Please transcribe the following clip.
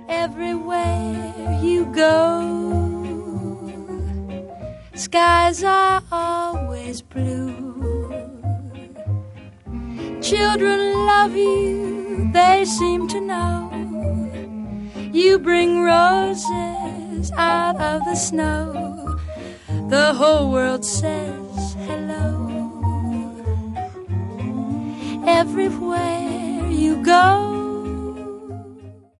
everywhere you go. Skies are always blue. Children love you, they seem to know. You bring roses out of the snow. The whole world says hello. Everywhere you go.